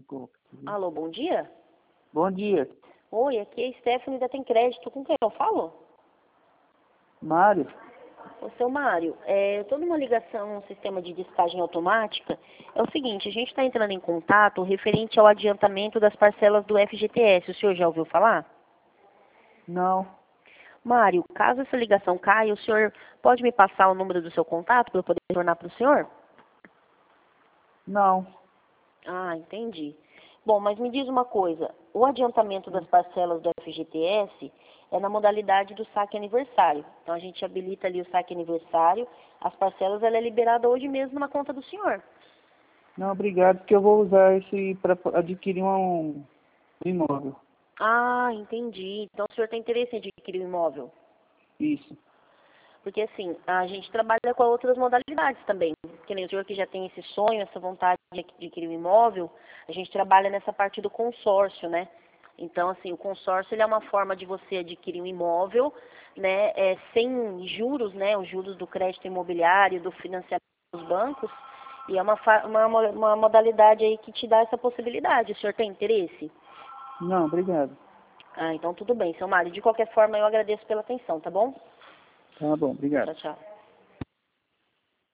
pouco. Alô, bom dia? Bom dia. Oi, aqui é a Stephanie da Tem Crédito. Com quem eu falo? Mário? Ô, seu Mário, eu estou numa ligação no sistema de descagem automática. É o seguinte, a gente está entrando em contato referente ao adiantamento das parcelas do FGTS. O senhor já ouviu falar? Não. Mário, caso essa ligação caia, o senhor pode me passar o número do seu contato para eu poder retornar para o senhor? Não. Ah, entendi. Bom, mas me diz uma coisa, o adiantamento das parcelas do FGTS é na modalidade do saque aniversário. Então a gente habilita ali o saque aniversário, as parcelas ela é liberada hoje mesmo na conta do senhor. Não, obrigado, porque eu vou usar esse para adquirir um imóvel. Ah, entendi. Então o senhor tem interesse em adquirir um imóvel? Isso. Porque assim, a gente trabalha com outras modalidades também. Que nem o senhor que já tem esse sonho, essa vontade de adquirir um imóvel, a gente trabalha nessa parte do consórcio, né? Então, assim, o consórcio ele é uma forma de você adquirir um imóvel, né, sem juros, né, os juros do crédito imobiliário, do financiamento dos bancos, e é uma modalidade aí que te dá essa possibilidade. O senhor tem interesse? Não, obrigado. Ah, então tudo bem, seu Mário. De qualquer forma, eu agradeço pela atenção, tá bom? Tá bom, obrigado. Tchau, tchau.